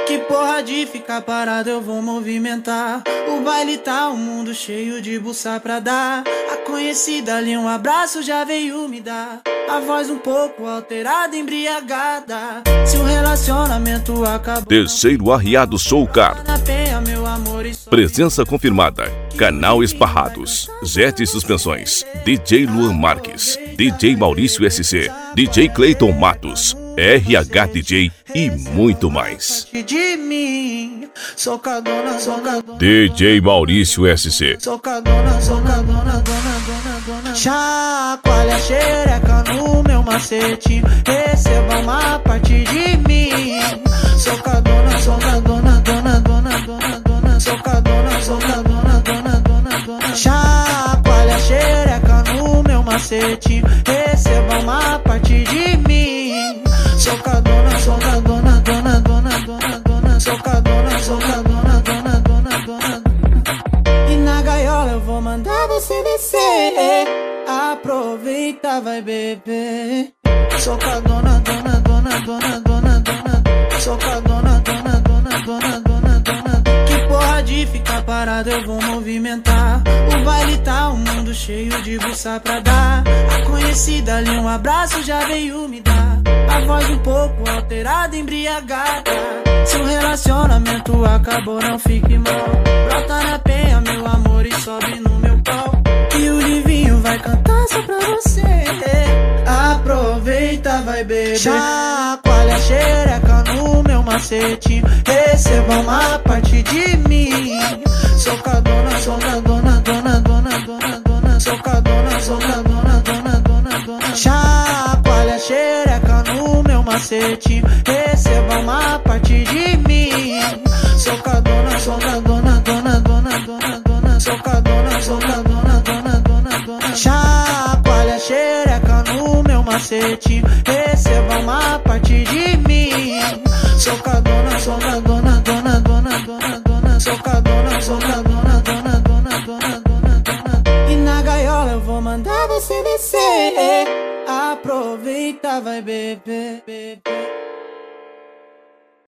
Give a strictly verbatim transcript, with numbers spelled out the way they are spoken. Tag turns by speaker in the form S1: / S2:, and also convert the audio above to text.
S1: Que porra de ficar parado, eu vou movimentar. O baile tá um mundo cheio de buçá pra dar. A conhecida ali um abraço já veio me dar. A voz um pouco alterada, embriagada. Se o relacionamento acabou,
S2: Terceiro Arriado Soulcar. Presença confirmada. Canal Esparrados, Jet Suspensões, D J Luan Marques, D J Maurício S C, D J Cleiton Matos, R H D J e muito mais. D J Maurício S C.
S1: Chacoalha a xereca no meu macete, receba uma parte de mim. Socadona, socadona, dona, dona, dona, dona, socadona, socadona, dona, dona, dona. Chacoalha a xereca no meu macete, receba uma parte de mim. Socadona, socadona, dona, dona, dona, dona, socadona, socadona, dona, dona, dona. E na gaiola eu vou mandar você descer. Aproveita, vai beber. Socadona, dona, dona, dona, dona, dona. Socadona, dona, dona, dona, dona, dona. Que porra de ficar parado, eu vou movimentar. O baile tá um mundo cheio de buçá pra dar. A conhecida ali um abraço já veio me dar. A voz um pouco alterada, embriagada. Se o relacionamento acabou, não fique mal. Brota na penha, meu amor, e sobe no meu pau. E o Livinho vai cantar só pra você. Aproveita, vai beber. Chacoalha a xereca no meu macete, receba uma parte de mim. Socadona, socadona, dona, dona, dona, dona. Socadona, socadona, dona, dona, dona. Chacoalha a xereca no meu macete, receba uma parte de mim. Socadona, socadona, dona, dona, dona, dona. Socadona, socadona, dona, dona, dona. Chacoalha a xereca no meu macete, receba uma parte de mim. Socadona, socadona, dona, dona, dona, dona. Socadona, socadona, dona, dona, dona, dona, dona. E na gaiola eu vou mandar você descer. Aproveita, vai beber, beber.